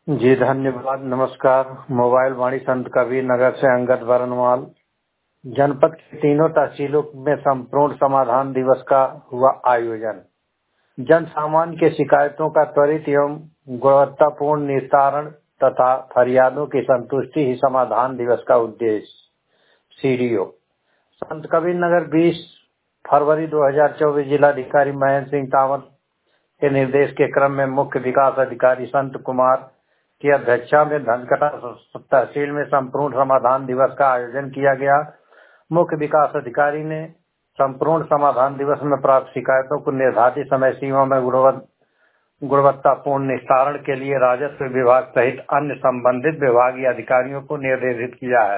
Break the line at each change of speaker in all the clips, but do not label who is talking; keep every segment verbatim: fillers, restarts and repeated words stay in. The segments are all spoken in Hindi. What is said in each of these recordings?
जी धन्यवाद। नमस्कार। मोबाइल वाणी संत कबीर नगर से अंगद बरनवाल। जनपद की तीनों तहसीलों में संपूर्ण समाधान दिवस का हुआ आयोजन। जन सामान्य के शिकायतों का त्वरित एवं गुणवत्तापूर्ण निस्तारण तथा फरियादों की संतुष्टि ही समाधान दिवस का उद्देश्य। सीडीओ संत कबीर नगर बीस फरवरी दो हज़ार चौबीस जिलाधिकारी महेंद्र सिंह तावत के निर्देश के क्रम में मुख्य विकास अधिकारी संत कुमार की अध्यक्षता में धनकटा तहसील में संपूर्ण समाधान दिवस का आयोजन किया गया। मुख्य विकास अधिकारी ने संपूर्ण समाधान दिवस में प्राप्त शिकायतों को निर्धारित समय सीमा में गुणवत्तापूर्ण निस्तारण के लिए राजस्व विभाग सहित अन्य संबंधित विभागीय अधिकारियों को निर्देशित किया है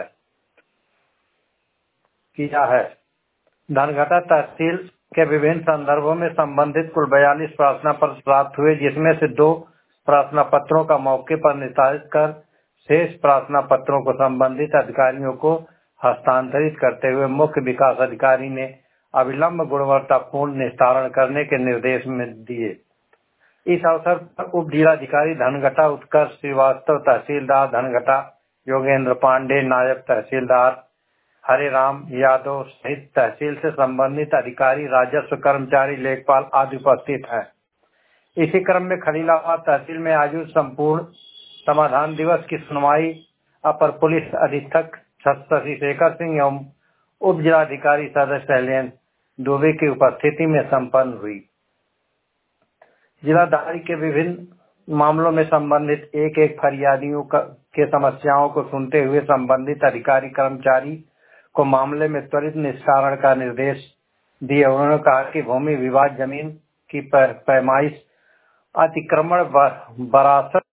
किया है धनघटा तहसील के विभिन्न संदर्भों में संबंधित कुल बयालीस प्रार्थना पत्र प्राप्त हुए, जिसमें से दो प्रार्थना पत्रों का मौके पर निस्तारित कर शेष प्रार्थना पत्रों को संबंधित अधिकारियों को हस्तांतरित करते हुए मुख्य विकास अधिकारी ने अविलंब गुणवत्तापूर्ण निस्तारण करने के निर्देश में दिए। इस अवसर पर उप जिलाधिकारी धनघटा उत्कर्ष श्रीवास्तव, तहसीलदार धनघटा योगेंद्र पांडे, नायब तहसीलदार हरे राम यादव सहित तहसील से संबंधित अधिकारी, राजस्व कर्मचारी, लेखपाल आदि उपस्थित हैं। इसी क्रम में खलीलाबाद तहसील में आयोजित संपूर्ण समाधान दिवस की सुनवाई अपर पुलिस अधीक्षक शशि शेखर सिंह एवं उप जिलाधिकारी सदस्य शैलेंद्र दुबे की उपस्थिति में संपन्न हुई। जिलाधिकारी के विभिन्न मामलों में संबंधित एक एक फरियादियों के समस्याओं को सुनते हुए संबंधित अधिकारी कर्मचारी को मामले में त्वरित निस्तारण का निर्देश दिए। उन्होंने कहा कि भूमि विवाद जमीन की पैमाइश अतिक्रमण वरासत